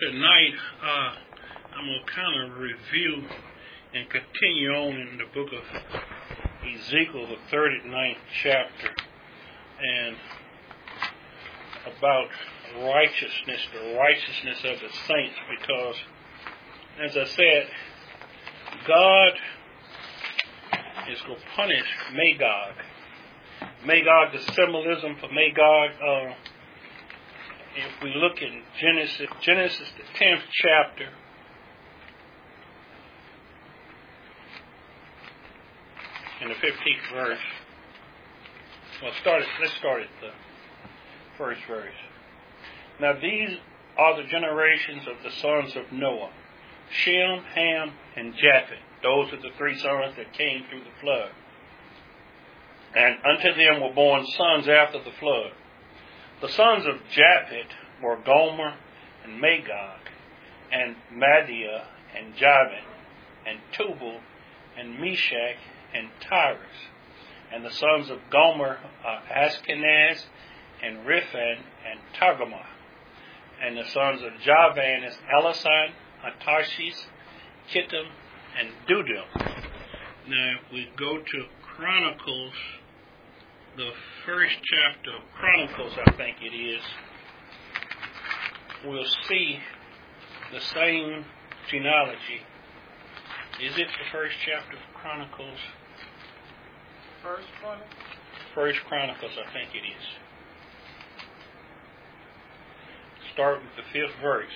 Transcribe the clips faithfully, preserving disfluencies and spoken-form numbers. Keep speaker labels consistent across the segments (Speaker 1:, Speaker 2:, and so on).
Speaker 1: tonight uh, I'm going to kind of review and continue on in the book of Ezekiel, the thirty-ninth chapter, and about righteousness, the righteousness of the saints, because, as I said, God is going to punish Magog. Magog, the symbolism for Magog, uh, if we look in Genesis, Genesis the tenth chapter, in the fifteenth verse. Well, start it, let's start at the first verse. Now these are the generations of the sons of Noah, Shem, Ham, and Japheth. Those are the three sons that came through the flood. And unto them were born sons after the flood. The sons of Japheth were Gomer and Magog, and Madai, and Javan, and Tubal, and Meshach, and Tyrus. And the sons of Gomer are Ashkenaz, and Riphan, and Togarmah. And the sons of Javan is Elasan, Atarshis, Kittim, and Dudim. Now, if we go to Chronicles, the first chapter of Chronicles, I think it is, we'll see the same genealogy. Is it the first chapter of Chronicles?
Speaker 2: First Chronicles?
Speaker 1: First Chronicles, I think it is. Start with the fifth verse.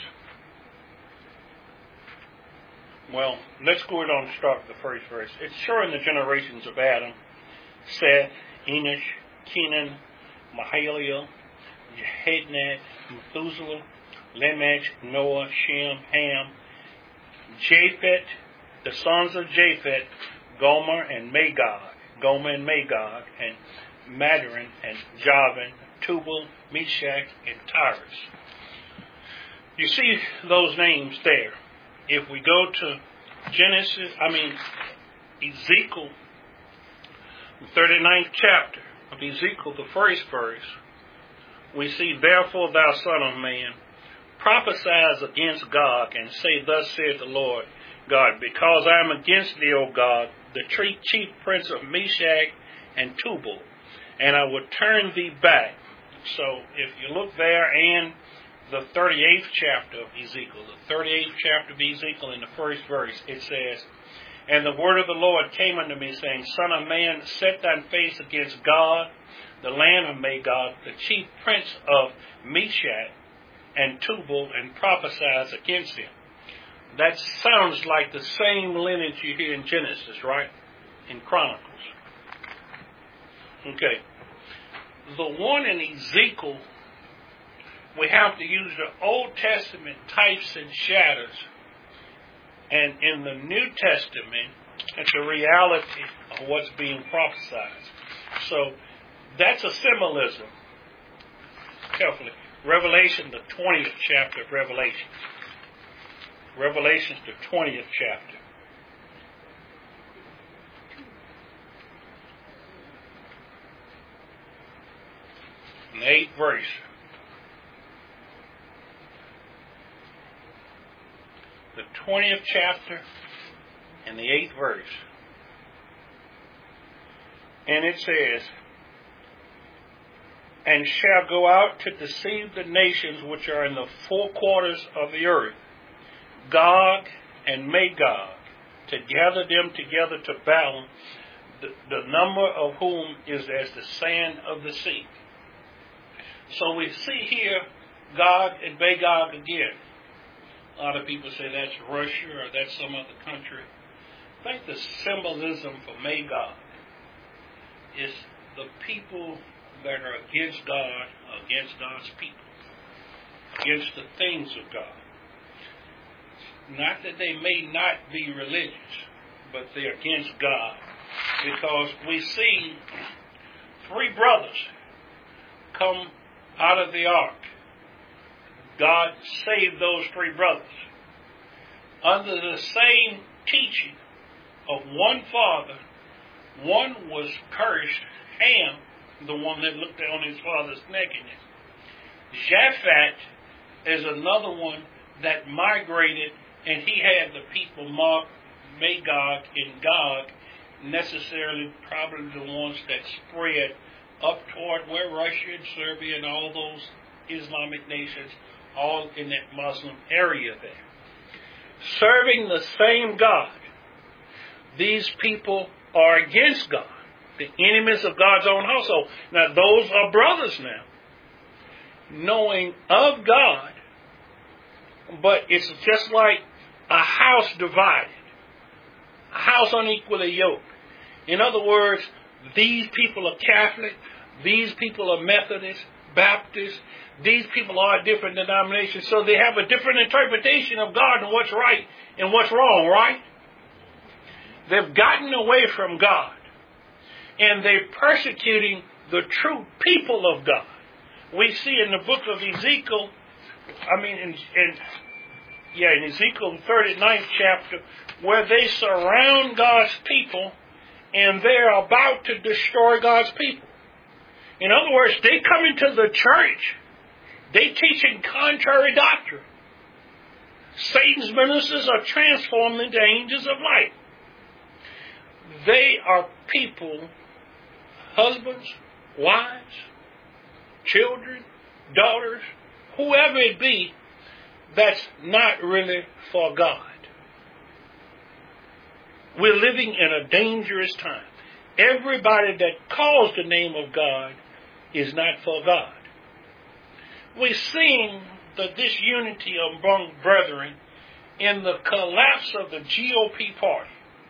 Speaker 1: Well, let's go ahead on and start with the first verse. It's showing the generations of Adam, Seth, Enosh, Kenan, Mahalalel, Jehoshaphat, Methuselah, Lamech, Noah, Shem, Ham, Japheth, the sons of Japheth, Gomer and Magog, Gomer and Magog, and Madai, and Javan, Tubal, Meshach, and Tyrus. You see those names there. If we go to Genesis, I mean Ezekiel, the thirty-ninth chapter of Ezekiel, the first verse, we see, therefore, thou son of man, prophesy against Gog, and say, thus saith the Lord God, because I am against thee, O God, the chief prince of Meshach and Tubal, and I will turn thee back. So, if you look there, and the thirty-eighth chapter of Ezekiel, the thirty-eighth chapter of Ezekiel, in the first verse, it says, and the word of the Lord came unto me, saying, Son of man, set thine face against God, the land of Magog, the chief prince of Meshach and Tubal, and prophesies against him. That sounds like the same lineage you hear in Genesis, right? In Chronicles. Okay. The one in Ezekiel, we have to use the Old Testament types and shadows. And in the New Testament, it's the reality of what's being prophesied. So that's a symbolism. Carefully. Revelation, the twentieth chapter of Revelation. Revelation, the twentieth chapter. And the eighth verse. The twentieth chapter and the eighth verse. And it says, and shall go out to deceive the nations which are in the four quarters of the earth, Gog and Magog, to gather them together to battle, the, the number of whom is as the sand of the sea. So we see here Gog and Magog again. A lot of people say that's Russia or that's some other country. I think the symbolism for Magog is the people that are against God, against God's people, against the things of God. Not that they may not be religious, but they're against God. Because we see three brothers come out of the ark. God saved those three brothers under the same teaching of one father. One was cursed, Ham, the one that looked on his father's nakedness. Japhet is another one that migrated, and he had the people marked Magog and Gog, necessarily probably the ones that spread up toward where Russia and Serbia and all those Islamic nations, all in that Muslim area there. Serving the same God. These people are against God, the enemies of God's own household. Now, those are brothers now, knowing of God, but it's just like a house divided, a house unequally yoked. In other words, these people are Catholic, these people are Methodist, Baptist, these people are different denominations, so they have a different interpretation of God and what's right and what's wrong, right? They've gotten away from God, and they're persecuting the true people of God. We see in the book of Ezekiel, I mean, in, in yeah, in Ezekiel thirty-ninth chapter, where they surround God's people, and they're about to destroy God's people. In other words, they come into the church, they teaching contrary doctrine. Satan's ministers are transformed into angels of light. They are people, husbands, wives, children, daughters, whoever it be, that's not really for God. We're living in a dangerous time. Everybody that calls the name of God is not for God. We're seeing the disunity among brethren in the collapse of the G O P party.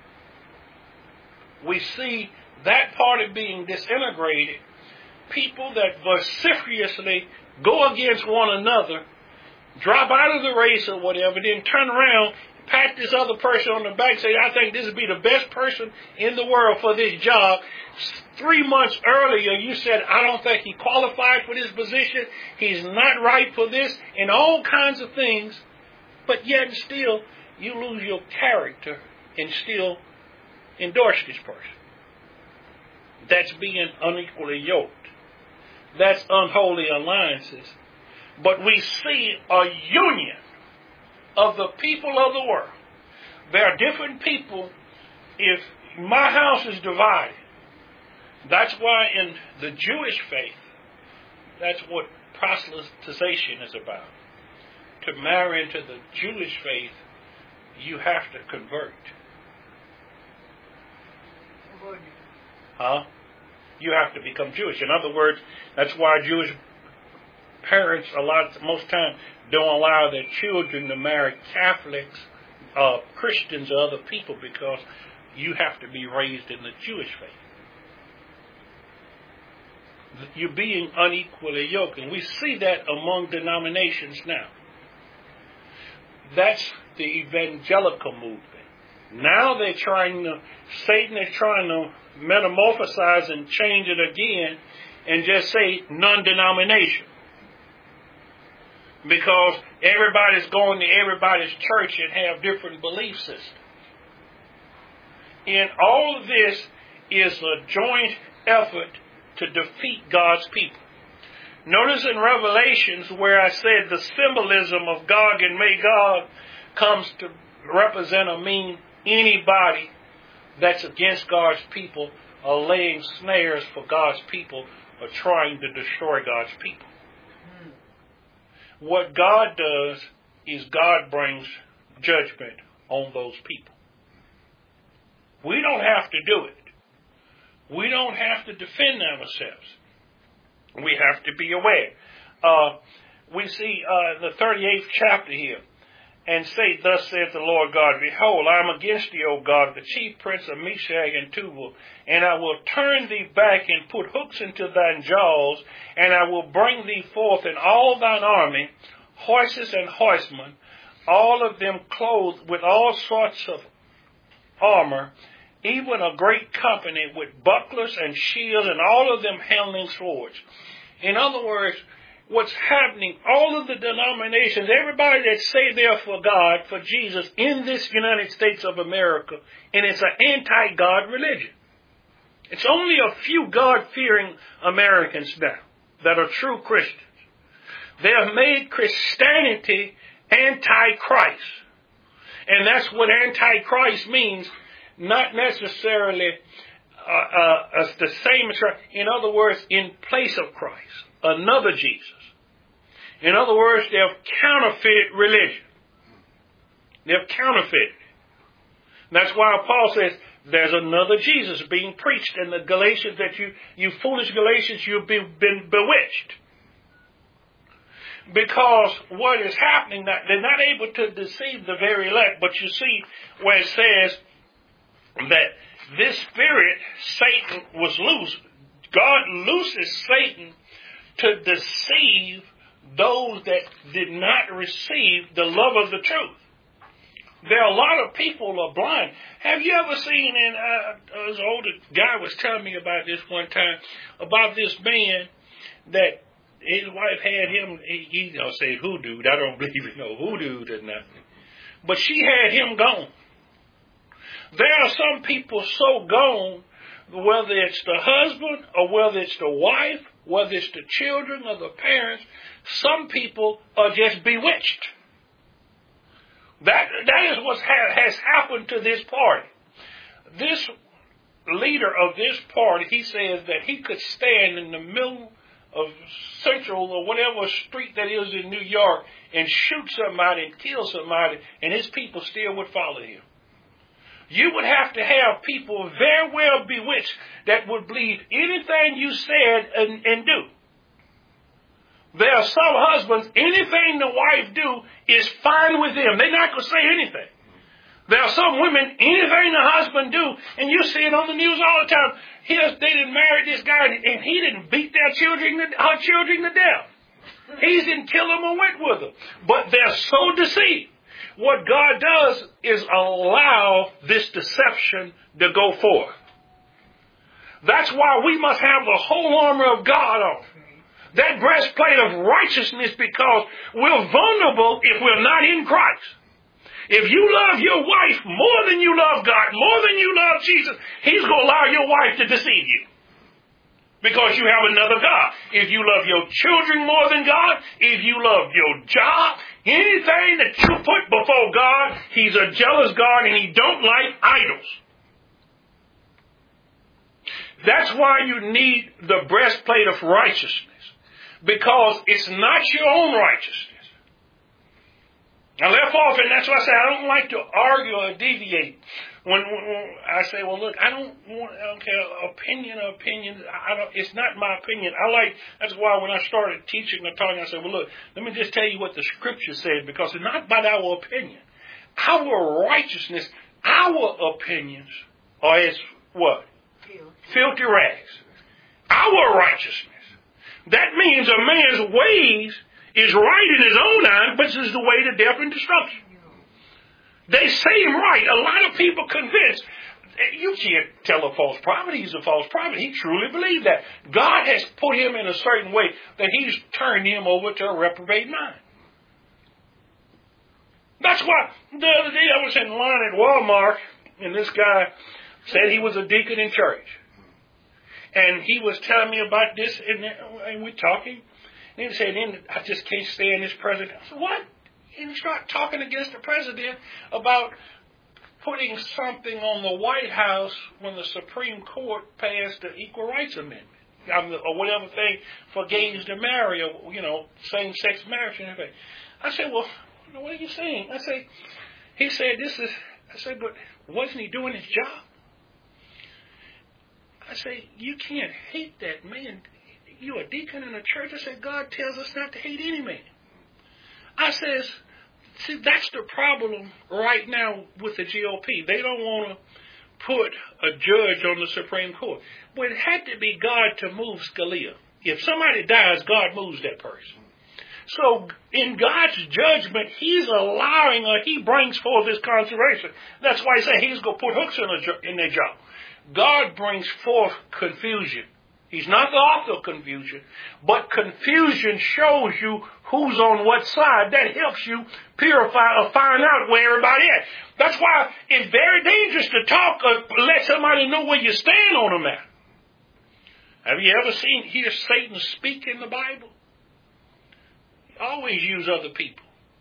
Speaker 1: We see that party being disintegrated. People that vociferously go against one another, drop out of the race or whatever, then turn around, pat this other person on the back, say, I think this would be the best person in the world for this job. Three months earlier, you said, I don't think he qualified for this position. He's not right for this, and all kinds of things. But yet and still, you lose your character and still endorse this person. That's being unequally yoked. That's unholy alliances. But we see a union of the people of the world. There are different people. If my house is divided, that's why in the Jewish faith, that's what proselytization is about. To marry into the Jewish faith, you have to convert. Huh? You have to become Jewish. In other words, that's why Jewish parents a lot, most times, don't allow their children to marry Catholics, uh, Christians, or other people, because you have to be raised in the Jewish faith. You're being unequally yoked, and we see that among denominations now. That's the evangelical movement. Now they're trying to, Satan is trying to metamorphosize and change it again and just say non-denomination. Because everybody's going to everybody's church and have different belief systems. And all of this is a joint effort to defeat God's people. Notice in Revelations where I said the symbolism of Gog and Magog comes to represent or mean anybody that's against God's people or laying snares for God's people or trying to destroy God's people. What God does is God brings judgment on those people. We don't have to do it. We don't have to defend ourselves. We have to be aware. Uh, we see uh, the thirty-eighth chapter here. And say, thus saith the Lord God, behold, I am against thee, O Gog, the chief prince of Meshach and Tubal, and I will turn thee back and put hooks into thine jaws, and I will bring thee forth in all thine army, horses and horsemen, all of them clothed with all sorts of armor, even a great company with bucklers and shields, and all of them handling swords. In other words, what's happening, all of the denominations, everybody that say they're for God, for Jesus, in this United States of America, and it's an anti-God religion. It's only a few God-fearing Americans now that are true Christians. They have made Christianity Antichrist. And that's what Antichrist means, not necessarily uh, uh, uh, the same as Christ. In other words, in place of Christ, another Jesus. In other words, they've counterfeited religion. They've counterfeited it. That's why Paul says, there's another Jesus being preached in the Galatians that you, you foolish Galatians, you've been, been bewitched. Because what is happening, that they're not able to deceive the very elect. But you see where it says that this spirit, Satan, was loose. God looses Satan to deceive those that did not receive the love of the truth. There are a lot of people are blind. Have you ever seen, and uh, this older guy was telling me about this one time, about this man that his wife had him, he, he don't say hoodoo, I don't believe in no hoodoo or nothing. But she had him gone. There are some people so gone, whether it's the husband or whether it's the wife, whether it's the children or the parents, some people are just bewitched. That, that is what ha- has happened to this party. This leader of this party, he says that he could stand in the middle of Central or whatever street that is in New York and shoot somebody and kill somebody, and his people still would follow him. You would have to have people very well bewitched that would believe anything you said and, and do. There are some husbands, anything the wife do is fine with them. They're not going to say anything. There are some women, anything the husband do, and you see it on the news all the time. He just, they didn't marry this guy, and he didn't beat their children, her children to death. He didn't kill them or went with them. But they're so deceived. What God does is allow this deception to go forth. That's why we must have the whole armor of God on. That breastplate of righteousness, because we're vulnerable if we're not in Christ. If you love your wife more than you love God, more than you love Jesus, He's going to allow your wife to deceive you. Because you have another God. If you love your children more than God, if you love your job, anything that you put before God, He's a jealous God and He don't like idols. That's why you need the breastplate of righteousness. Because it's not your own righteousness. I left off, and that's why I say I don't like to argue or deviate. When, when I say, well, look, I don't want, I don't care, opinion or opinions. I don't. It's not my opinion. I like. That's why when I started teaching or talking, I said, well, look, let me just tell you what the Scripture said, because it's not about our opinion. Our righteousness, our opinions are as what? Filthy rags. Our righteousness. That means a man's ways is right in his own eyes, but this is the way to death and destruction. They say him right. A lot of people convinced. You can't tell a false prophet he's a false prophet. He truly believed that. God has put him in a certain way that He's turned him over to a reprobate mind. That's why the other day I was in line at Walmart, and this guy said he was a deacon in church. And he was telling me about this, and, and we're talking. And he said, I just can't stand this president. I said, what? And he started talking against the president about putting something on the White House when the Supreme Court passed the Equal Rights Amendment, or whatever thing for gays to marry, or, you know, same-sex marriage and everything. I said, well, what are you saying? I said, he said, this is, I said, but wasn't he doing his job? I say, you can't hate that man. You're a deacon in a church. I said, God tells us not to hate any man. I says, see, that's the problem right now with the G O P. They don't want to put a judge on the Supreme Court. But it had to be God to move Scalia. If somebody dies, God moves that person. So in God's judgment, He's allowing, or He brings forth this conservation. That's why He said He's going to put hooks in, a, in their jaw. God brings forth confusion. He's not the author of confusion, but confusion shows you who's on what side. That helps you purify or find out where everybody is. That's why it's very dangerous to talk or let somebody know where you stand on a matter. Have you ever seen, hear Satan speak in the Bible? He always use other people.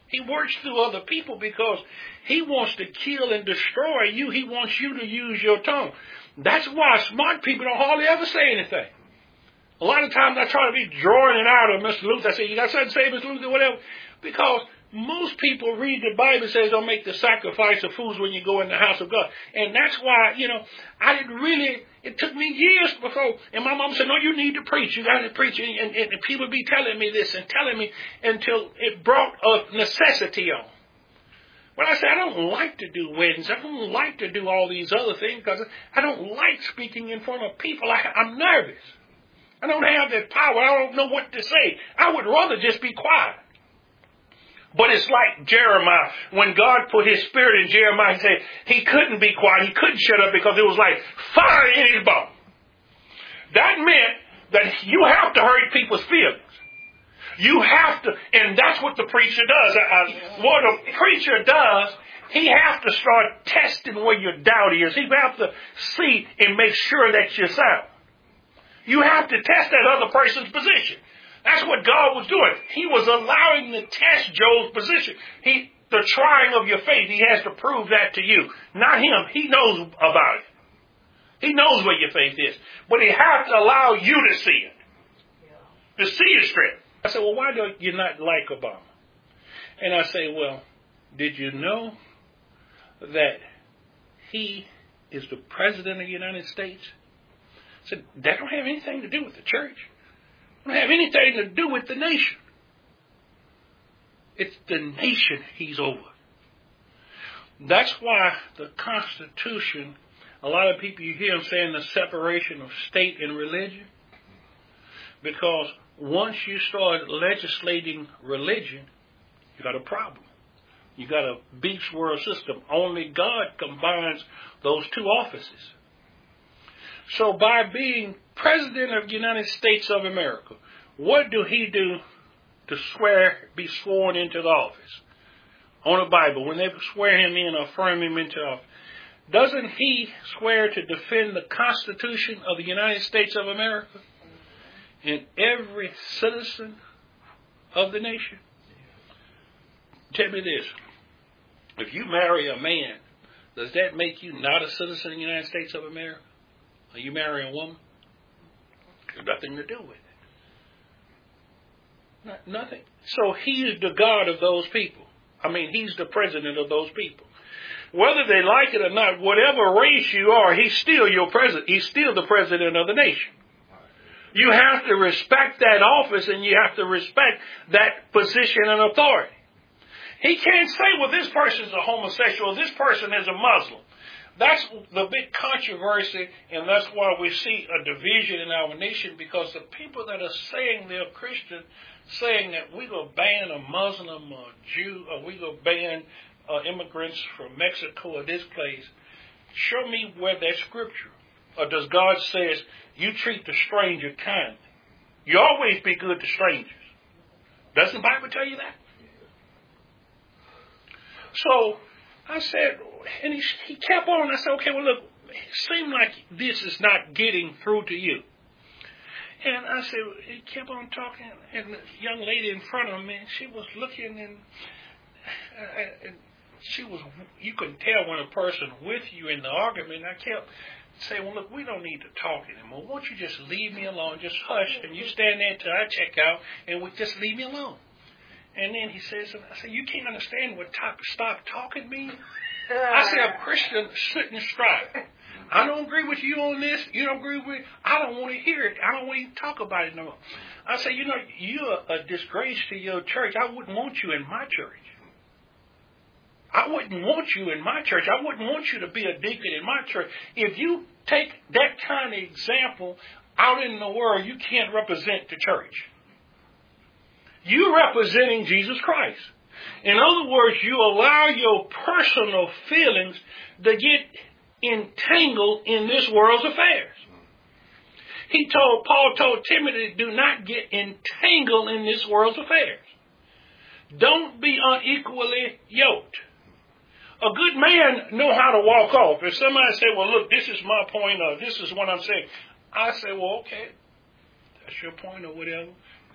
Speaker 1: He works through other people because he wants to kill and destroy you. He wants you to use your tongue. That's why smart people don't hardly ever say anything. A lot of times I try to be drawing it out of Mister Luther. I say, you got something to say, Mister Luther, whatever? Because most people read the Bible, it says don't make the sacrifice of fools when you go in the house of God. And that's why, you know, I didn't really, it took me years before, and my mom said, no, you need to preach. You got to preach. And, and, and people be telling me this and telling me until it brought a necessity on. Well, I said, I don't like to do weddings. I don't like to do all these other things because I don't like speaking in front of people. I, I'm nervous. I don't have that power. I don't know what to say. I would rather just be quiet. But it's like Jeremiah. When God put his spirit in Jeremiah, he said he couldn't be quiet. He couldn't shut up because it was like fire in his bone. That meant that you have to hurt people's feelings. You have to, and that's what the preacher does. Uh, what a preacher does, he has to start testing where your doubt is. He has to see and make sure that you're sound. You have to test that other person's position. That's what God was doing. He was allowing to test Job's position. He, the trying of your faith, he has to prove that to you. Not him. He knows about it. He knows where your faith is. But he has to allow you to see it. To see his strength. I said, well, why do you not like Obama? And I say, well, did you know that he is the president of the United States? I said, that don't have anything to do with the church. It don't have anything to do with the nation. It's the nation he's over. That's why the Constitution, a lot of people, you hear them saying the separation of state and religion. Because once you start legislating religion, you got a problem. You got a beast world system. Only God combines those two offices. So by being President of the United States of America, what do he do to swear, be sworn into the office? On the Bible, when they swear him in or affirm him into office, doesn't he swear to defend the Constitution of the United States of America and every citizen of the nation? Tell me this. If you marry a man, does that make you not a citizen of the United States of America? Are you marrying a woman? There's nothing to do with it. Not, nothing. So he is the God of those people. I mean, he's the president of those people. Whether they like it or not, whatever race you are, he's still your president. He's still the president of the nation. You have to respect that office and you have to respect that position and authority. He can't say, well, this person's a homosexual, this person is a Muslim. That's the big controversy, and that's why we see a division in our nation, because the people that are saying they're Christian, saying that we're going to ban a Muslim or Jew, or we're going to ban uh, immigrants from Mexico or this place, show me where that's scripture. Or does God says, you treat the stranger kindly. You always be good to strangers. Doesn't the Bible tell you that? So I said, and he, he kept on. I said, okay, well, look, it seemed like this is not getting through to you. And I said, he kept on talking, and the young lady in front of me, she was looking, and, and she was, you could tell when a person with you in the argument. I kept saying, well, look, we don't need to talk anymore. Won't you just leave me alone? Just hush, and you stand there until I check out, and we just leave me alone. And then he says, I said, you can't understand what top, stop talking means? I said, a Christian shouldn't strive. I don't agree with you on this. You don't agree with me. I don't want to hear it. I don't want to even talk about it no more. I said, you know, you're a disgrace to your church. I wouldn't want you in my church. I wouldn't want you in my church. I wouldn't want you to be a deacon in my church. If you take that kind of example out in the world, you can't represent the church. You're representing Jesus Christ. In other words, you allow your personal feelings to get entangled in this world's affairs. He told, Paul told Timothy, do not get entangled in this world's affairs. Don't be unequally yoked. A good man know how to walk off. If somebody say, well, look, this is my point, or this is what I'm saying, I say, well, okay, that's your point or whatever.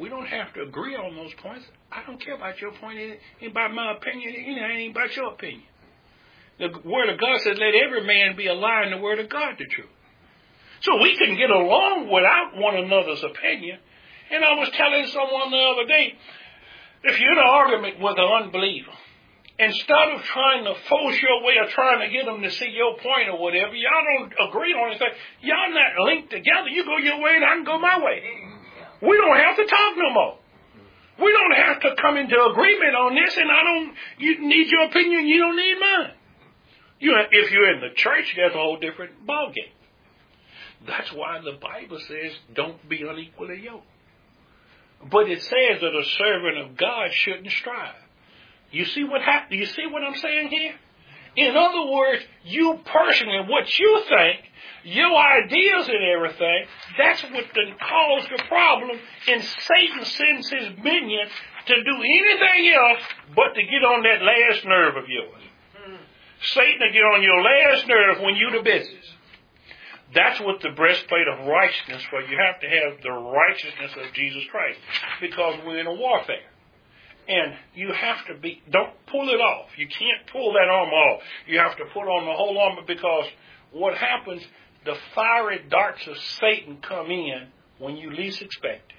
Speaker 1: We don't have to agree on those points. I don't care about your point. It ain't about my opinion. It ain't about your opinion. The Word of God says, let every man be aligned in the Word of God, the truth. So we can get along without one another's opinion. And I was telling someone the other day, if you're in an argument with an unbeliever, instead of trying to force your way or trying to get them to see your point or whatever, y'all don't agree on anything. Y'all not linked together. You go your way and I can go my way. We don't have to talk no more. We don't have to come into agreement on this, and I don't you need your opinion, you don't need mine. You, if you're in the church, that's a whole different ballgame. That's why the Bible says, don't be unequally yoked. But it says that a servant of God shouldn't strive. You see what happened? You see what I'm saying here? In other words, you personally, what you think, your ideas and everything, that's what then caused the problem. And Satan sends his minion to do anything else but to get on that last nerve of yours. Hmm. Satan will get on your last nerve when you're the business. That's what the breastplate of righteousness for. You have to have the righteousness of Jesus Christ because we're in a warfare. And you have to be, don't pull it off. You can't pull that armor off. You have to put on the whole armor because what happens, the fiery darts of Satan come in when you least expect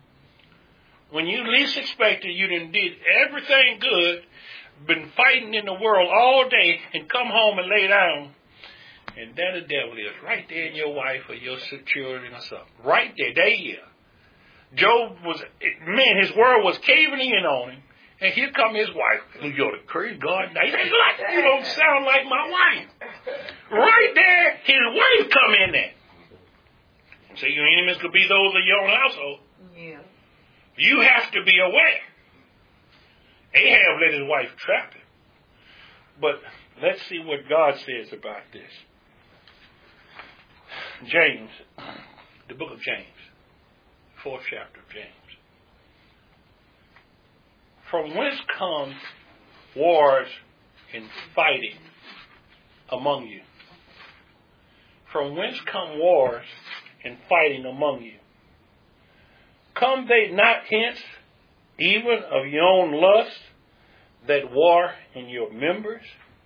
Speaker 1: it. When you least expect it, you done did everything good, been fighting in the world all day, and come home and lay down. And there the devil is, right there in your wife or your children or something. Right there, there he is. Job was, man, his world was caving in on him. And here come his wife. You're the crazy God. Now, you don't sound like my wife. Right there, his wife come in there. So your enemies could be those of your own household. Yeah. You have to be aware. Ahab let his wife trap him. But let's see what God says about this. James, the book of James. Fourth chapter of James. From whence come wars and fighting among you? From whence come wars and fighting among you? Come they not hence, even of your own lust, that war in your members?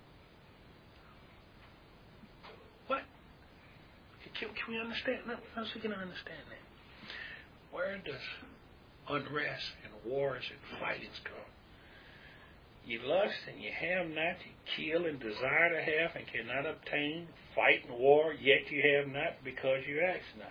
Speaker 1: What? Can, can we understand that? How else we can understand that? Where does unrest and wars and fightings come? You lust and you have not, you kill and desire to have and cannot obtain, fight and war, yet you have not because you ask not.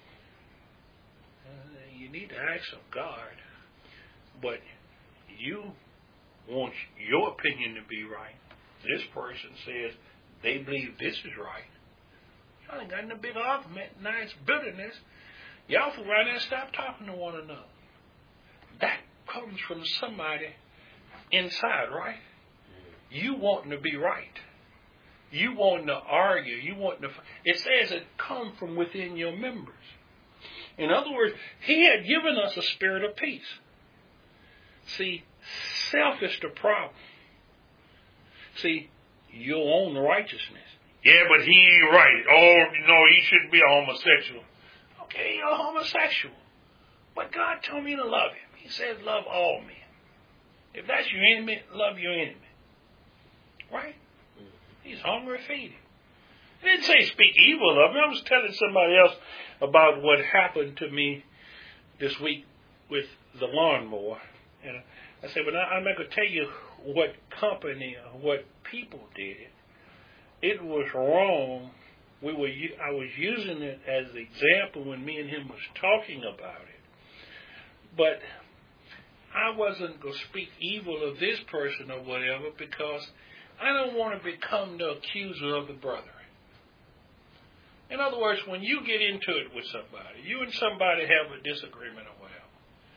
Speaker 1: Uh, you need to ask of God, but you want your opinion to be right. This person says they believe this is right. Y'all ain't got in a big argument, now it's bitterness. Y'all for right now stop talking to one another. That comes from somebody inside, right? You wanting to be right. You wanting to argue. You wanting to. It says it come from within your members. In other words, He had given us a spirit of peace. See, self is the problem. See, your own righteousness. Yeah, but he ain't right. Oh, no, he shouldn't be a homosexual. Okay, you're a homosexual. But God told me to love him. He says love all men. If that's your enemy, love your enemy. Right? He's hungry, feed him. He didn't say speak evil of him. I was telling somebody else about what happened to me this week with the lawnmower. And I said, but I'm not going to tell you what company or what people did it. It was wrong. We were. I was using it as an example when me and him was talking about it. But I wasn't going to speak evil of this person or whatever because I don't want to become the accuser of the brother. In other words, when you get into it with somebody, you and somebody have a disagreement or whatever.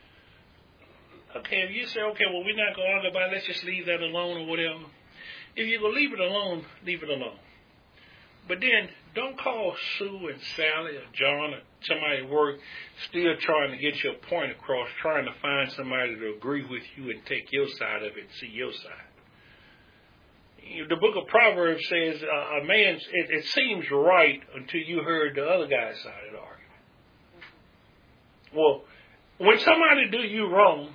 Speaker 1: Okay, if you say, okay, well, we're not going to argue about it, let's just leave that alone or whatever. If you're going to leave it alone, leave it alone. But then don't call Sue and Sally or John or somebody at work still trying to get your point across, trying to find somebody to agree with you and take your side of it and see your side. The book of Proverbs says uh, a man, it, it seems right until you heard the other guy's side of the argument. Well, when somebody do you wrong,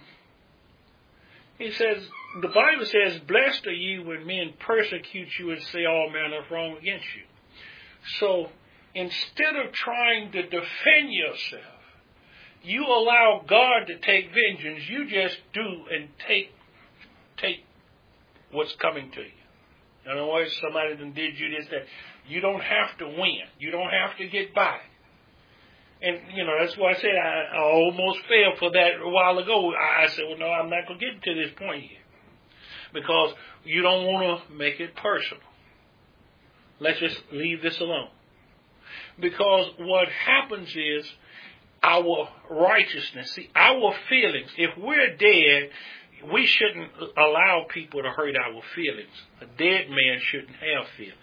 Speaker 1: he says, the Bible says, blessed are you when men persecute you and say all manner of wrong against you. So instead of trying to defend yourself, you allow God to take vengeance. You just do and take take what's coming to you. In other words, somebody done did you this, that. You don't have to win. You don't have to get by. And, you know, that's why I said I, I almost fell for that a while ago. I, I said, well, no, I'm not going to get to this point here. Because you don't want to make it personal. Let's just leave this alone. Because what happens is our righteousness, see, our feelings, if we're dead, we shouldn't allow people to hurt our feelings. A dead man shouldn't have feelings.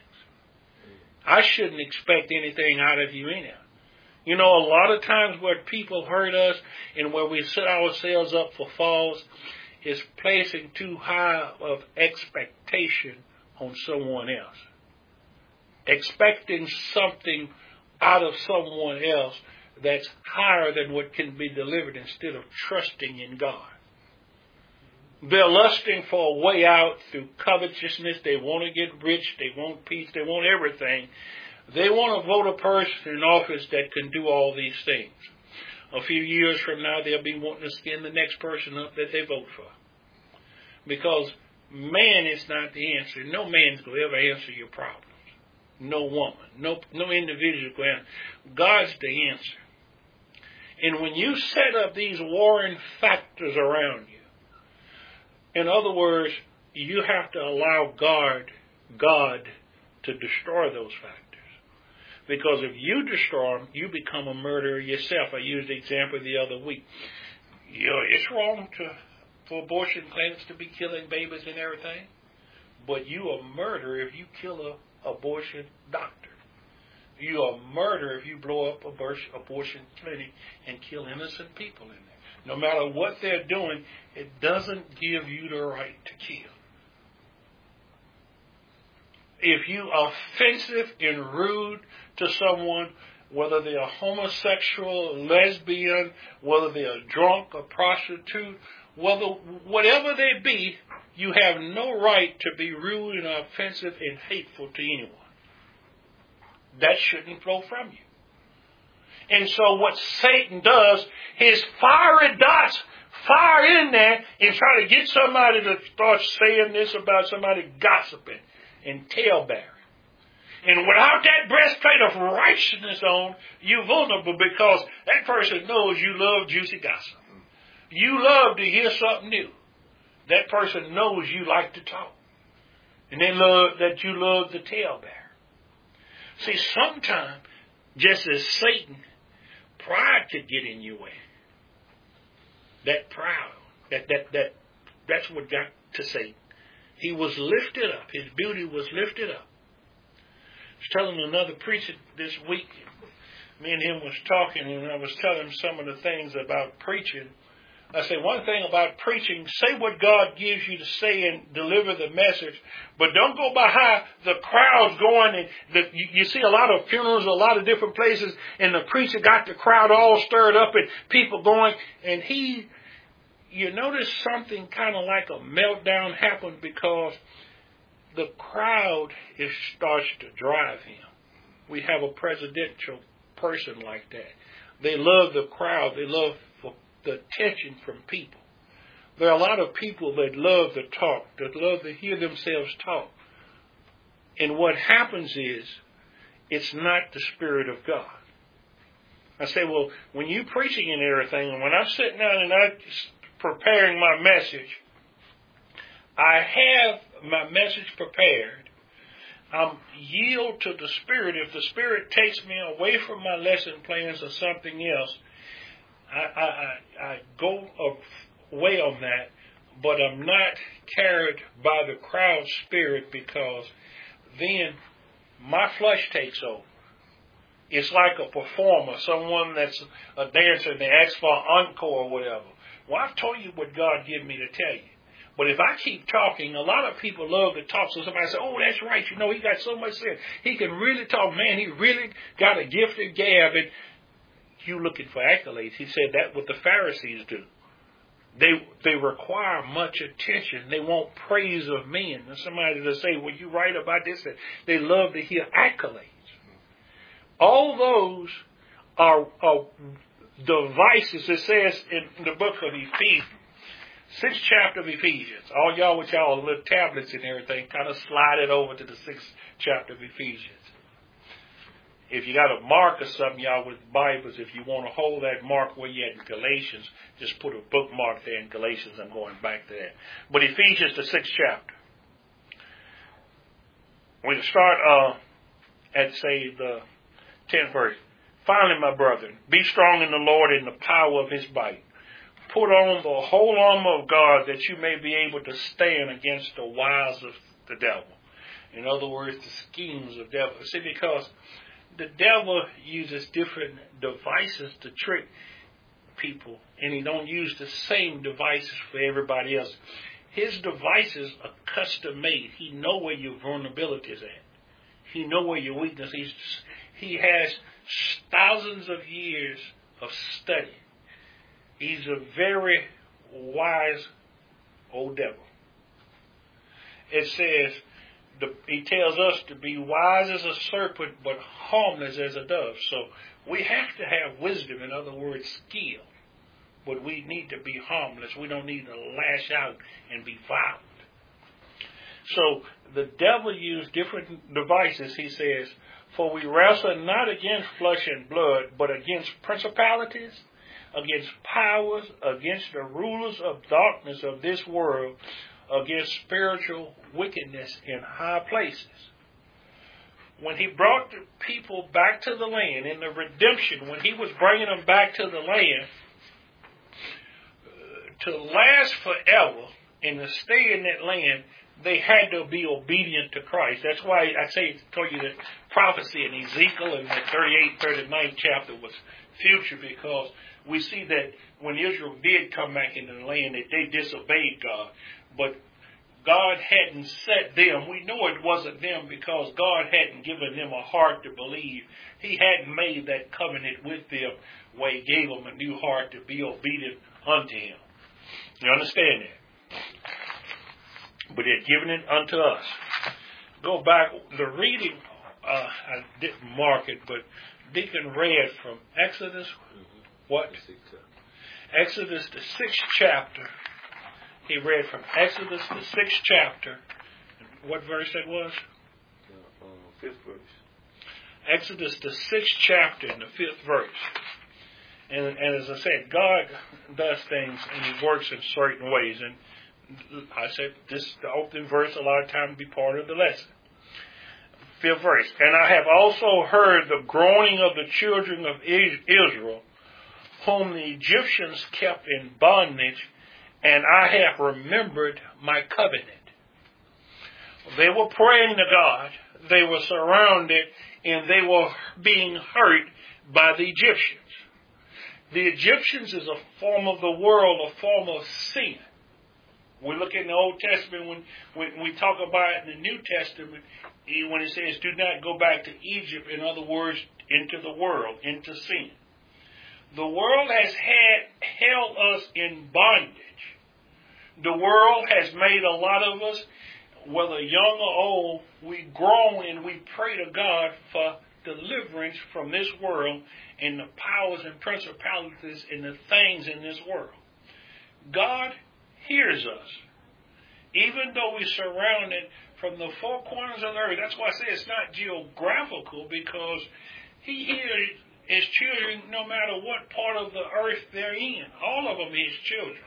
Speaker 1: I shouldn't expect anything out of you anyhow. You know, a lot of times where people hurt us and where we set ourselves up for falls is placing too high of expectation on someone else. Expecting something out of someone else that's higher than what can be delivered instead of trusting in God. They're lusting for a way out through covetousness. They want to get rich. They want peace. They want everything. They want to vote a person in office that can do all these things. A few years from now, they'll be wanting to skin the next person up that they vote for. Because man is not the answer. No man's going to ever answer your problems. No woman. No, no individual. God's the answer. And when you set up these warring factors around you, in other words, you have to allow God, God to destroy those factors. Because if you destroy them, you become a murderer yourself. I used the example the other week. You know, it's wrong to, for abortion clinics to be killing babies and everything. But you are a murderer if you kill an abortion doctor. You are a murderer if you blow up an abortion clinic and kill innocent people in there. No matter what they're doing, it doesn't give you the right to kill. If you are offensive and rude to someone, whether they're homosexual, lesbian, whether they're drunk or prostitute, whether whatever they be, you have no right to be rude and offensive and hateful to anyone. That shouldn't flow from you. And so what Satan does, his fiery dots fire in there and try to get somebody to start saying this about somebody gossiping and talebearing. And without that breastplate of righteousness on, you're vulnerable because that person knows you love juicy gossip. You love to hear something new. That person knows you like to talk. And they love that you love the talebearer. See, sometimes, just as Satan, pride could get in your way. That pride, that that that that's what got to Satan. He was lifted up. His beauty was lifted up. I was telling another preacher this week, me and him was talking, and I was telling him some of the things about preaching. I say, one thing about preaching, say what God gives you to say and deliver the message, but don't go behind the crowds going. And the, you, you see a lot of funerals, a lot of different places, and the preacher got the crowd all stirred up and people going. And he, you notice something kind of like a meltdown happened because the crowd is, starts to drive him. We have a presidential person like that. They love the crowd. They love the attention from people. There are a lot of people that love to talk, that love to hear themselves talk. And what happens is, it's not the Spirit of God. I say, well, when you're preaching and everything, and when I'm sitting down and I'm preparing my message, I have my message prepared. I'm yield to the Spirit. If the Spirit takes me away from my lesson plans or something else, I, I, I go away on that, but I'm not carried by the crowd spirit because then my flesh takes over. It's like a performer, someone that's a dancer and they ask for an encore or whatever. Well, I've told you what God gave me to tell you. But if I keep talking, a lot of people love to talk. So somebody say, oh, that's right. You know, he got so much sense. He can really talk. Man, he really got a gifted gab. And you looking for accolades. He said that what the Pharisees do. They they require much attention. They want praise of men. And somebody to say, well, you write about this, and they love to hear accolades. All those are, are devices. It says in the book of Ephesians, sixth chapter of Ephesians. All y'all with y'all little tablets and everything, kind of slide it over to the sixth chapter of Ephesians. If you got a mark or something, y'all with Bibles, if you want to hold that mark where you're at in Galatians, just put a bookmark there in Galatians. I'm going back to that. But Ephesians, the sixth chapter. We start uh, at, say, the tenth verse. Finally, my brethren, be strong in the Lord in the power of his might. Put on the whole armor of God that you may be able to stand against the wiles of the devil. In other words, the schemes of the devil. See, because the devil uses different devices to trick people, and he don't use the same devices for everybody else. His devices are custom made. He know where your vulnerability is at. He know where your weakness is. He has thousands of years of study. He's a very wise old devil. It says, The, he tells us to be wise as a serpent, but harmless as a dove. So we have to have wisdom, in other words, skill. But we need to be harmless. We don't need to lash out and be violent. So the devil used different devices. He says, for we wrestle not against flesh and blood, but against principalities, against powers, against the rulers of darkness of this world, against spiritual wickedness in high places. When he brought the people back to the land in the redemption, when he was bringing them back to the land, uh, to last forever and to stay in that land, they had to be obedient to Christ. That's why I say, told you that prophecy in Ezekiel in the thirty-eighth, thirty-ninth chapter was future, because we see that when Israel did come back into the land, that they disobeyed God. But God hadn't set them. We know it wasn't them because God hadn't given them a heart to believe. He hadn't made that covenant with them where he gave them a new heart to be obedient unto him. You understand that? But he had given it unto us. Go back. The reading, uh, I didn't mark it, but Deacon read from Exodus. What? Exodus, the sixth chapter. He read from Exodus, the sixth chapter. What verse that was?
Speaker 3: Uh, uh, fifth verse.
Speaker 1: Exodus, the sixth chapter, and the fifth verse. And, and as I said, God does things and he works in certain ways. And I said this, the opening verse, a lot of times be part of the lesson. Fifth verse. And I have also heard the groaning of the children of Israel, whom the Egyptians kept in bondage, and I have remembered my covenant. They were praying to God. They were surrounded, and they were being hurt by the Egyptians. The Egyptians is a form of the world, a form of sin. We look in the Old Testament, when, when we talk about it in the New Testament, when it says, do not go back to Egypt, in other words, into the world, into sin. The world has had held us in bondage. The world has made a lot of us, whether young or old, we groan and we pray to God for deliverance from this world and the powers and principalities and the things in this world. God hears us. Even though we're surrounded from the four corners of the earth. That's why I say it's not geographical, because he hears his children no matter what part of the earth they're in. All of them his children.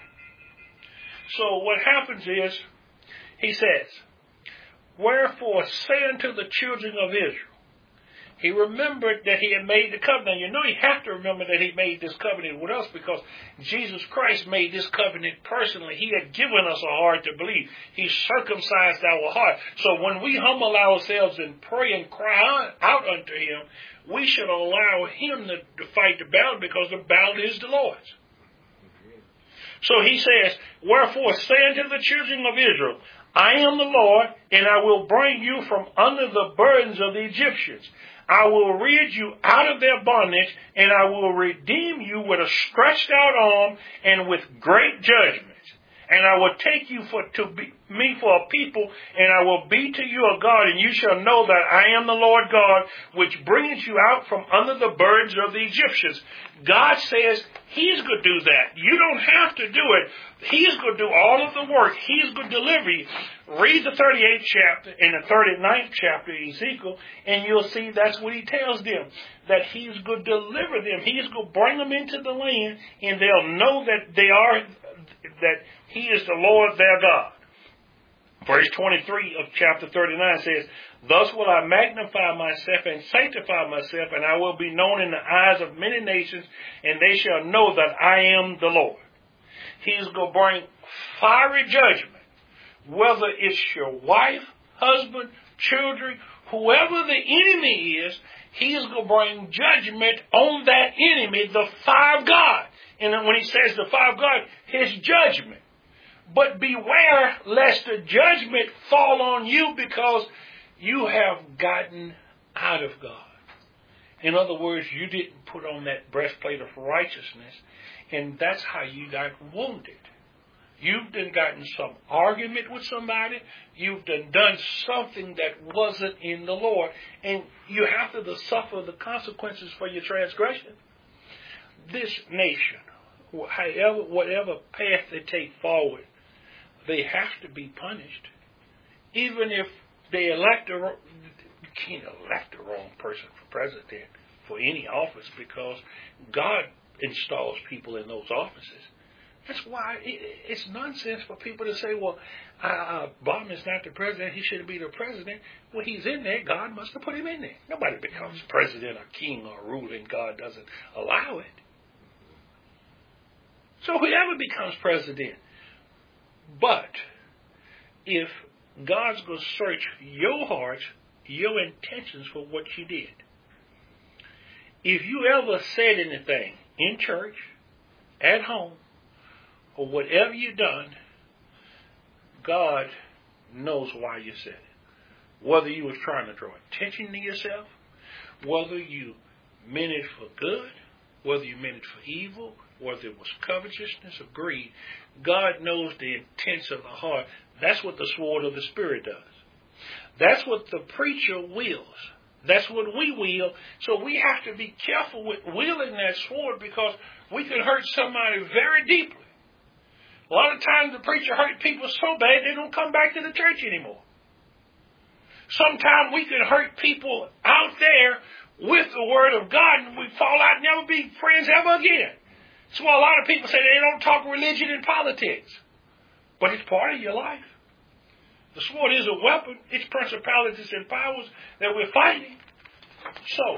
Speaker 1: So what happens is, he says, wherefore say unto the children of Israel. He remembered that he had made the covenant. You know, you have to remember that he made this covenant with us, because Jesus Christ made this covenant personally. He had given us a heart to believe. He circumcised our heart. So when we humble ourselves and pray and cry out unto him, we should allow him to, to fight the battle, because the battle is the Lord's. So he says, wherefore say unto the children of Israel, I am the Lord, and I will bring you from under the burdens of the Egyptians. I will rid you out of their bondage, and I will redeem you with a stretched out arm and with great judgments. And I will take you for to be me for a people, and I will be to you a God, and you shall know that I am the Lord God, which brings you out from under the burdens of the Egyptians. God says He's going to do that. You don't have to do it. He's going to do all of the work. He's going to deliver you. Read the thirty-eighth chapter and the thirty-ninth chapter of Ezekiel, and you'll see that's what He tells them, that He's going to deliver them. He's going to bring them into the land, and they'll know that they are, that He is the Lord their God. Verse twenty-three of chapter thirty-nine says, Thus will I magnify myself and sanctify myself, and I will be known in the eyes of many nations, and they shall know that I am the Lord. He's going to bring fiery judgment, whether it's your wife, husband, children, whoever the enemy is. He's going to bring judgment on that enemy, the fire of God. And then when He says the fire of God, His judgment. But beware lest the judgment fall on you because you have gotten out of God. In other words, you didn't put on that breastplate of righteousness, and that's how you got wounded. You've done gotten some argument with somebody. You've done done something that wasn't in the Lord, and you have to suffer the consequences for your transgression. This nation, however, whatever path they take forward, they have to be punished. Even if they elect the wrong, you can't elect the wrong person for president, for any office, because God installs people in those offices. That's why it's nonsense for people to say, well, uh, Obama's not the president, he shouldn't be the president. Well, he's in there, God must have put him in there. Nobody becomes president or king or ruler, and God doesn't allow it. So whoever becomes president. But if God's going to search your hearts, your intentions for what you did. If you ever said anything in church, at home, or whatever you done, God knows why you said it. Whether you was trying to draw attention to yourself, whether you meant it for good, whether you meant it for evil, whether it was covetousness or greed, God knows the intents of the heart. That's what the sword of the Spirit does. That's what the preacher wills. That's what we will. So we have to be careful with wielding that sword, because we can hurt somebody very deeply. A lot of times the preacher hurt people so bad they don't come back to the church anymore. Sometimes we can hurt people out there with the Word of God, and we fall out and never be friends ever again. That's why a lot of people say they don't talk religion and politics. But it's part of your life. The sword is a weapon. It's principalities and powers that we're fighting. So,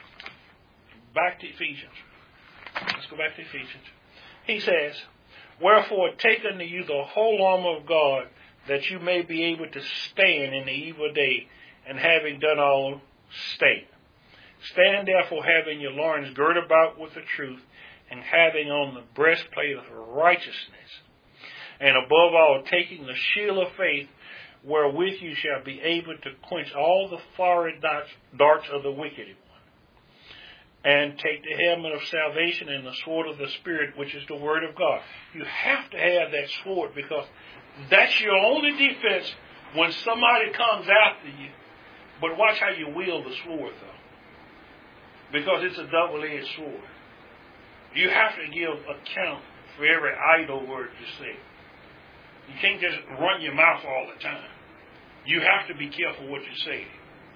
Speaker 1: back to Ephesians. Let's go back to Ephesians. He says, Wherefore take unto you the whole armor of God, that you may be able to stand in the evil day, and having done all, stand. Stand therefore, having your loins girt about with the truth, and having on the breastplate of righteousness, and above all taking the shield of faith, wherewith you shall be able to quench all the fiery darts of the wicked one. And take the helmet of salvation and the sword of the Spirit, which is the Word of God. You have to have that sword, because that's your only defense when somebody comes after you. But watch how you wield the sword, though, because it's a double-edged sword. You have to give account for every idle word you say. You can't just run your mouth all the time. You have to be careful what you say.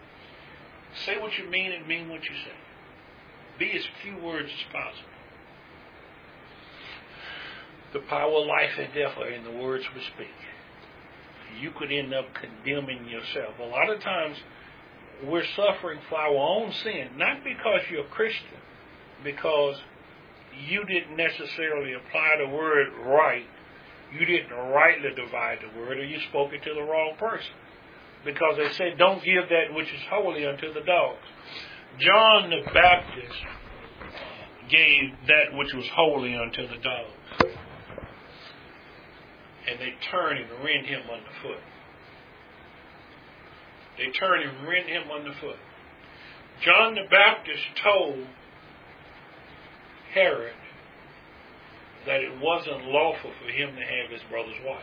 Speaker 1: Say what you mean and mean what you say. Be as few words as possible. The power of life and death are in the words we speak. You could end up condemning yourself. A lot of times we're suffering for our own sin, not because you're a Christian, because you didn't necessarily apply the word right. You didn't rightly divide the word, or you spoke it to the wrong person. Because they said, don't give that which is holy unto the dogs. John the Baptist gave that which was holy unto the dogs. And they turned and rend him underfoot. They turned and rend him underfoot. John the Baptist told Herod that it wasn't lawful for him to have his brother's wife.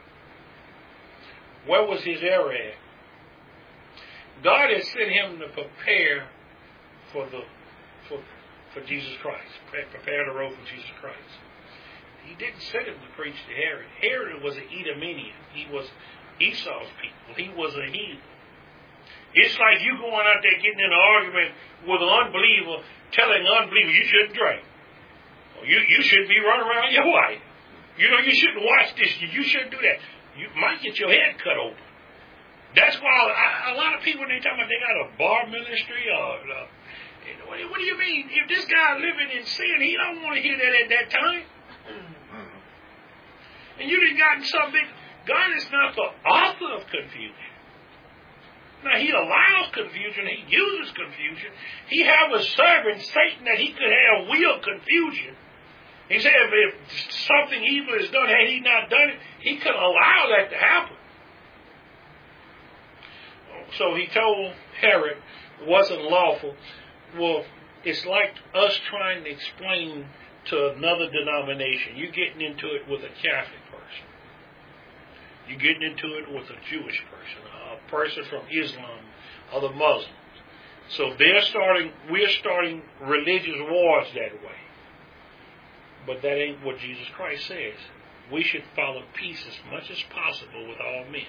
Speaker 1: Where was his error at? God had sent him to prepare for the for for Jesus Christ, prepare the road for Jesus Christ. He didn't send him to preach to Herod. Herod was an Edomian. He was Esau's people. He was a heathen. It's like you going out there getting in an argument with an unbeliever, telling an unbeliever you shouldn't drink. You you shouldn't be running around your wife. You know, you shouldn't watch this. You shouldn't do that. You might get your head cut open. That's why I, a lot of people, when they talk about they got a bar ministry or, uh, what, what do you mean? If this guy living in sin, he don't want to hear that at that time. And you done gotten something. God is not the author of confusion. Now, he allows confusion. He uses confusion. He have a servant, Satan, that he could have will confusion. He said if, if something evil is done, had he not done it, he could allow that to happen. So he told Herod it wasn't lawful. Well, it's like us trying to explain to another denomination. You're getting into it with a Catholic person. You're getting into it with a Jewish person, a person from Islam, or the Muslims. So they're starting, we're starting religious wars that way. But that ain't what Jesus Christ says. We should follow peace as much as possible with all men.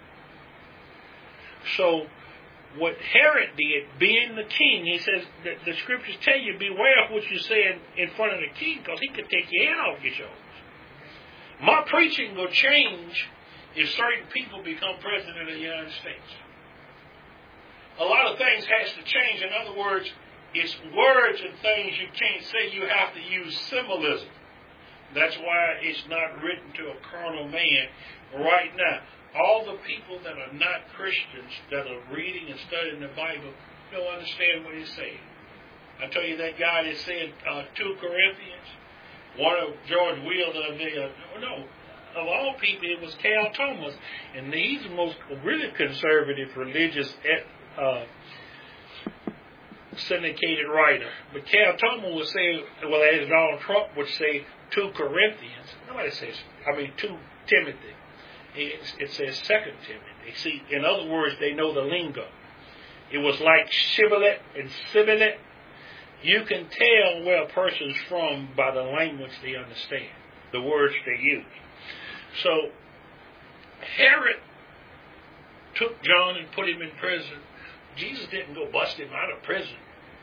Speaker 1: So what Herod did, being the king, he says that the scriptures tell you, beware of what you say in, in front of the king, because he could take your head off your shoulders. My preaching will change if certain people become president of the United States. A lot of things has to change. In other words, it's words and things you can't say. You have to use symbolism. That's why it's not written to a carnal man right now. All the people that are not Christians that are reading and studying the Bible don't understand what he's saying. I tell you that guy that said uh, two Corinthians, one of George Wheeler, uh, no, of all people, it was Cal Thomas, and he's the most really conservative religious uh, syndicated writer. But Cal Thomas would say, well, as Donald Trump would say, two Corinthians. Nobody says, I mean, two Timothy. It, it says Second Timothy. See, in other words, they know the lingo. It was like shibboleth and sibilet. You can tell where a person's from by the language they understand, the words they use. So Herod took John and put him in prison. Jesus didn't go bust him out of prison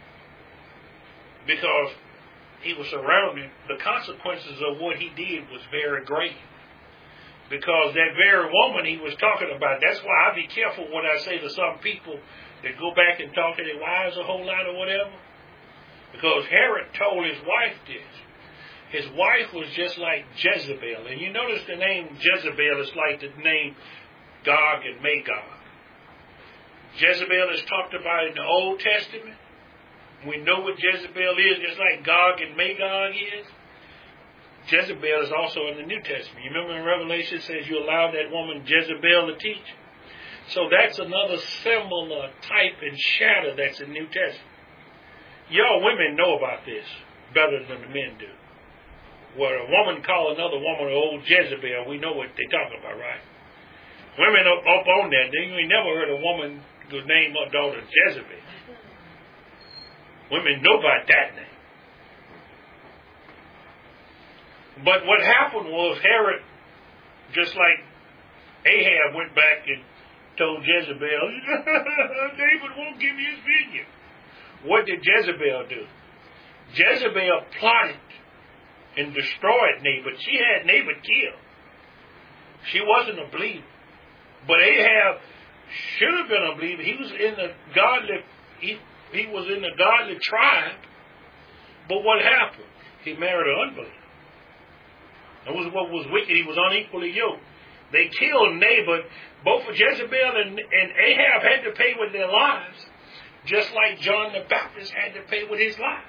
Speaker 1: because he was surrounded. The consequences of what he did was very great. Because that very woman he was talking about, that's why I be careful when I say to some people that go back and talk to their wives a whole lot or whatever. Because Herod told his wife this. His wife was just like Jezebel. And you notice the name Jezebel is like the name Gog and Magog. Jezebel is talked about in the Old Testament. We know what Jezebel is, just like Gog and Magog is. Jezebel is also in the New Testament. You remember in Revelation it says you allowed that woman Jezebel to teach? So that's another similar type and shadow that's in New Testament. Y'all women know about this better than the men do. Where a woman call another woman an old Jezebel, we know what they're talking about, right? Women up, up on that, they ain't never heard a woman name her daughter Jezebel. Women know about that name. But what happened was Herod, just like Ahab went back and told Jezebel, David won't give me his vineyard. What did Jezebel do? Jezebel plotted and destroyed Naboth. She had Naboth killed. She wasn't a believer. But Ahab should have been a believer. He was in the godly, he, he was in the godly tribe. But what happened? He married an unbeliever. That was what was wicked. He was unequally yoked. They killed Naboth. Both Jezebel and, and Ahab had to pay with their lives, just like John the Baptist had to pay with his life.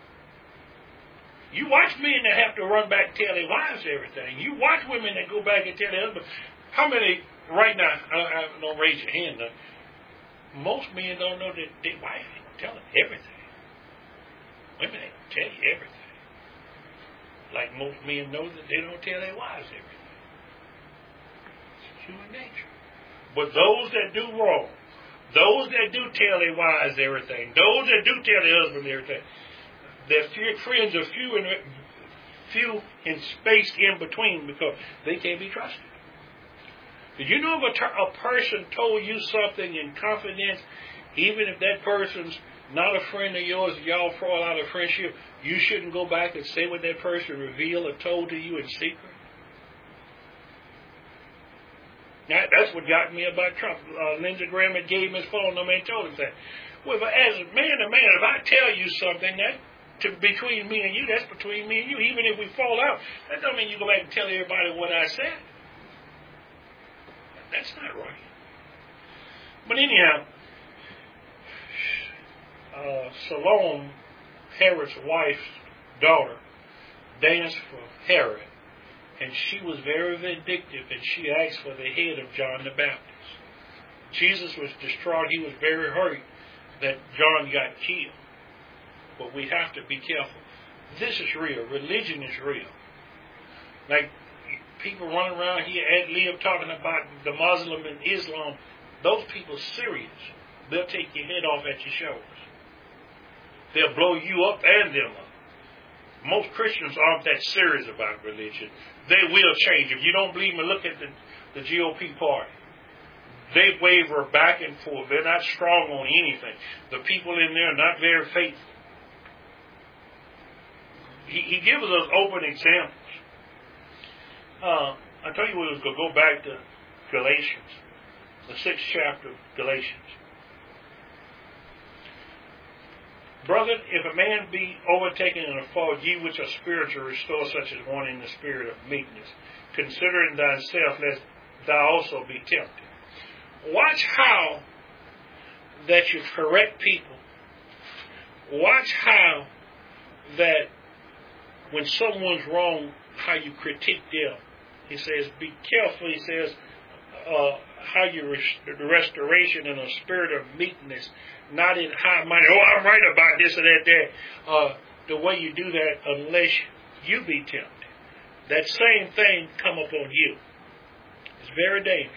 Speaker 1: You watch men that have to run back and tell their wives everything. You watch women that go back and tell their husband. How many, right now, I, I don't raise your hand, though, most men don't know that their wife tell them everything. Women ain't gonna tell you everything. Like most men know that they don't tell their wives everything. It's human nature. But those that do wrong, those that do tell their wives everything, those that do tell their husband everything, their few friends are few and few in space in between because they can't be trusted. Did you know if a, ter- a person told you something in confidence, even if that person's not a friend of yours, y'all fall out of friendship, you shouldn't go back and say what that person revealed or told to you in secret? Now, that's what got me about Trump. Uh, Lindsey Graham had gave him his phone number and told him that. Well, if, as man to man, if I tell you something that to, between me and you, that's between me and you. Even if we fall out, that don't mean you go back and tell everybody what I said. That's not right. But anyhow, uh, Salome, Herod's wife's daughter, danced for Herod. And she was very vindictive, and she asked for the head of John the Baptist. Jesus was distraught. He was very hurt that John got killed. But we have to be careful. This is real. Religion is real. Like people running around here at Liam talking about the Muslim and Islam, those people are serious. They'll take your head off at your shoulders. They'll blow you up and them up. Most Christians aren't that serious about religion. They will change. If you don't believe me, look at the, the G O P party. They waver back and forth. They're not strong on anything. The people in there are not very faithful. He, he gives us open examples. Uh, I tell you what, we'll go back to Galatians, the sixth chapter of Galatians. Brother, if a man be overtaken in a fault, ye which are spiritual, restore such as one in the spirit of meekness, considering thyself, lest thou also be tempted. Watch how that you correct people. Watch how that when someone's wrong, how you critique them. He says, be careful, he says, uh, how you rest- the restoration in a spirit of meekness, not in high mind. Oh, I'm right about this or that, that. Uh, the way you do that, unless you be tempted, that same thing come upon you. It's very dangerous.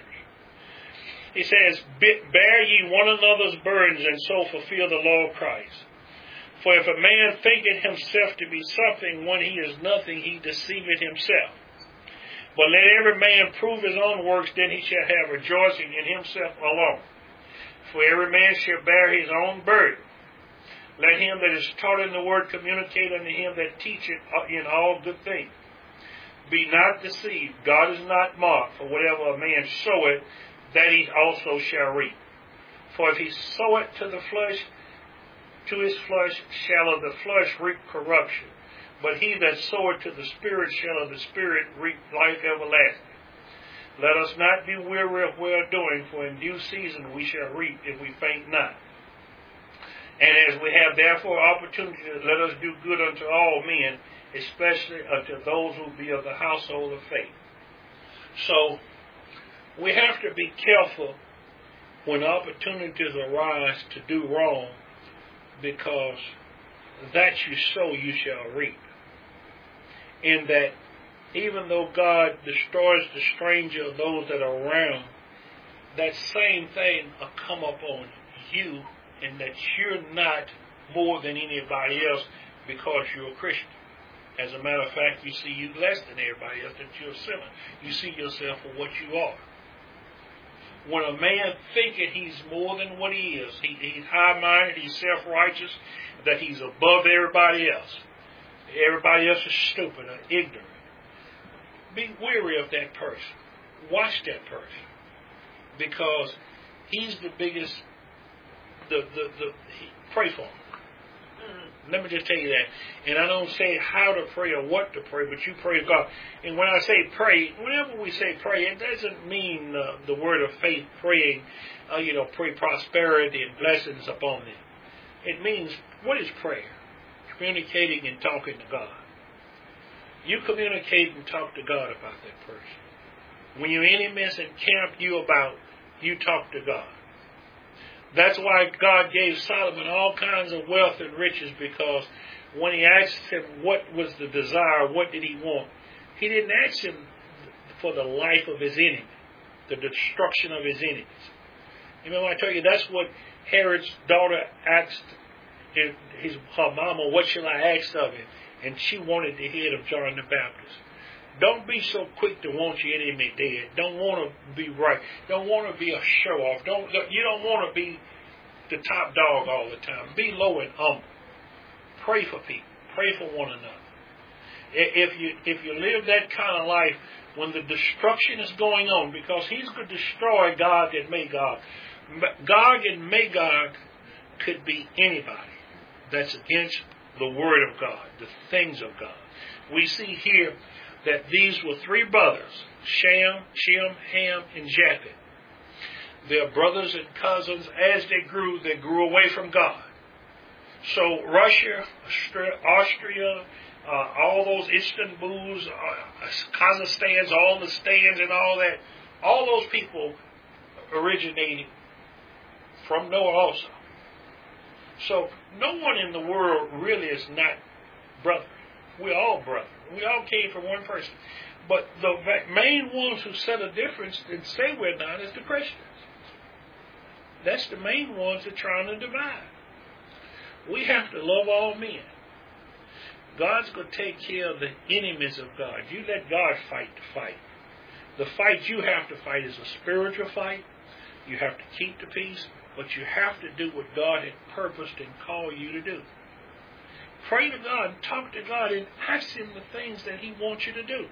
Speaker 1: He says, bear ye one another's burdens, and so fulfill the law of Christ. For if a man thinketh himself to be something when he is nothing, he deceiveth himself. But let every man prove his own works, then he shall have rejoicing in himself alone. For every man shall bear his own burden. Let him that is taught in the word communicate unto him that teacheth in all good things. Be not deceived. God is not mocked. For whatever a man soweth, that he also shall reap. For if he soweth to the flesh, to his flesh shall of the flesh reap corruption. But he that soweth to the Spirit shall of the Spirit reap life everlasting. Let us not be weary of well doing, for in due season we shall reap if we faint not. And as we have therefore opportunity, let us do good unto all men, especially unto those who be of the household of faith. So, we have to be careful when opportunities arise to do wrong, because that you sow you shall reap. In that even though God destroys the stranger of those that are around, that same thing will come upon you, and that you're not more than anybody else because you're a Christian. As a matter of fact, you see you less than everybody else, that you're a sinner. You see yourself for what you are. When a man thinketh he's more than what he is, he, he's high-minded, he's self-righteous, that he's above everybody else. Everybody else is stupid or ignorant. Be wary of that person. Watch that person. Because he's the biggest, the, the, the, he, pray for him. Let me just tell you that. And I don't say how to pray or what to pray, but you pray to God. And when I say pray, whenever we say pray, it doesn't mean uh, the word of faith, praying, uh, you know, pray prosperity and blessings upon them. It means, what is prayer? Communicating and talking to God. You communicate and talk to God about that person. When your enemy is in camp, you about, you talk to God. That's why God gave Solomon all kinds of wealth and riches, because when he asked him what was the desire, what did he want, he didn't ask him for the life of his enemy, the destruction of his enemies. Remember I told you that's what Herod's daughter asked his, her mama, what shall I ask of him? And she wanted the head of John the Baptist. Don't be so quick to want your enemy dead. Don't want to be right. Don't want to be a show-off. Don't You don't want to be the top dog all the time. Be low and humble. Pray for people. Pray for one another. If you if you live that kind of life, when the destruction is going on, because he's going to destroy Gog and Magog. Gog and Magog could be anybody that's against the Word of God, the things of God. We see here that these were three brothers, Shem, Shem, Ham, and Japheth. Their brothers and cousins. As they grew, they grew away from God. So Russia, Austria, uh, all those Istanbuls, uh, Kazakhstans, all the stands and all that, all those people originated from Noah also. So no one in the world really is not brother. We're all brother. We all came from one person. But the main ones who set a difference and say we're not is the Christians. That's the main ones that are trying to divide. We have to love all men. God's going to take care of the enemies of God. You let God fight the fight. The fight you have to fight is a spiritual fight. You have to keep the peace, but you have to do what God had purposed and called you to do. Pray to God, talk to God, and ask Him the things that He wants you to do.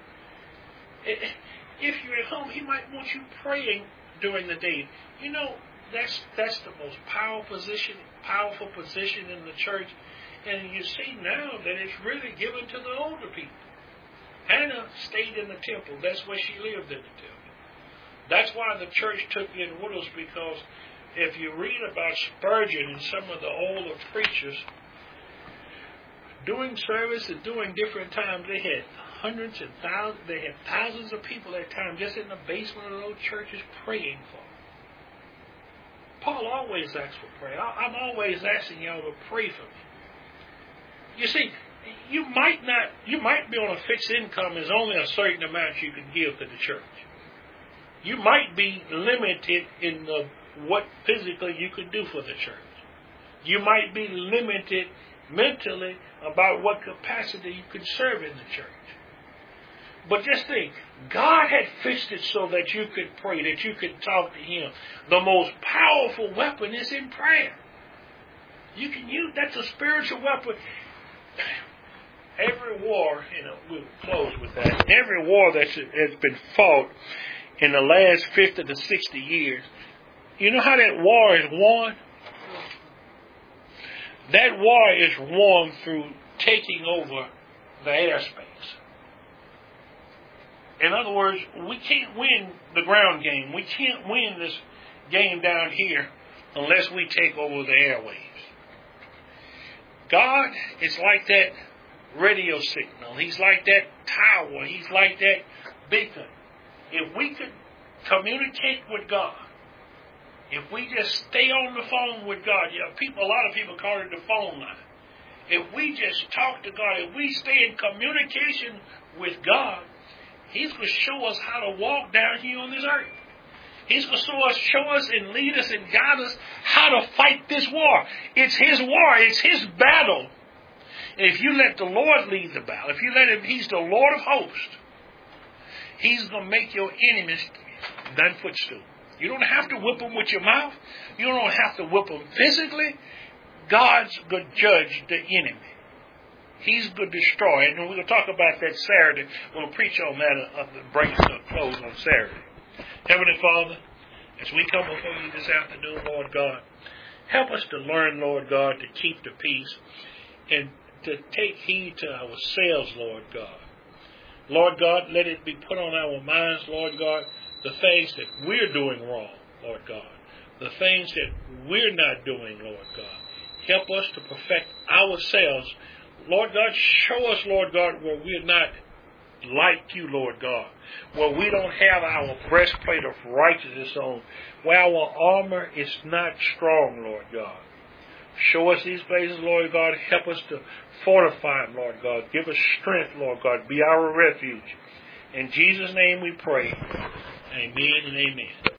Speaker 1: If you're at home, He might want you praying during the day. You know, that's that's the most powerful position, powerful position in the church. And you see now that it's really given to the older people. Hannah stayed in the temple. That's where she lived in the temple. That's why the church took in widows, because if you read about Spurgeon and some of the older preachers, doing service and doing different times, they had hundreds and thousands, they had thousands of people at times just in the basement of those churches praying for them. Paul always asks for prayer. I'm always asking y'all to pray for me. You see, you might not, you might be on a fixed income. There's only a certain amount you can give to the church. You might be limited in the, what physically you could do for the church. You might be limited mentally about what capacity you could serve in the church. But just think, God had fixed it so that you could pray, that you could talk to Him. The most powerful weapon is in prayer. You can use, that's a spiritual weapon. Every war, you know, we'll close with that. Every war that has been fought in the last fifty to sixty years, you know how that war is won? That war is won through taking over the airspace. In other words, we can't win the ground game. We can't win this game down here unless we take over the airwaves. God is like that radio signal. He's like that tower. He's like that beacon. If we could communicate with God, if we just stay on the phone with God, you know, people, a lot of people call it the phone line. If we just talk to God, if we stay in communication with God, He's going to show us how to walk down here on this earth. He's going to show us, show us and lead us and guide us how to fight this war. It's His war. It's His battle. And if you let the Lord lead the battle, if you let Him, He's the Lord of hosts. He's going to make your enemies thine footstool. You don't have to whip them with your mouth. You don't have to whip them physically. God's going to judge the enemy. He's going to destroy it. And we're going to talk about that Saturday. We'll preach on that, uh, bring it to a close on Saturday. Heavenly Father, as we come before you this afternoon, Lord God, help us to learn, Lord God, to keep the peace and to take heed to ourselves, Lord God. Lord God, let it be put on our minds, Lord God, the things that we're doing wrong, Lord God. The things that we're not doing, Lord God. Help us to perfect ourselves. Lord God, show us, Lord God, where we're not like you, Lord God, where we don't have our breastplate of righteousness on, where our armor is not strong, Lord God. Show us these places, Lord God. Help us to fortify them, Lord God. Give us strength, Lord God. Be our refuge. In Jesus' name we pray. Amen and amen.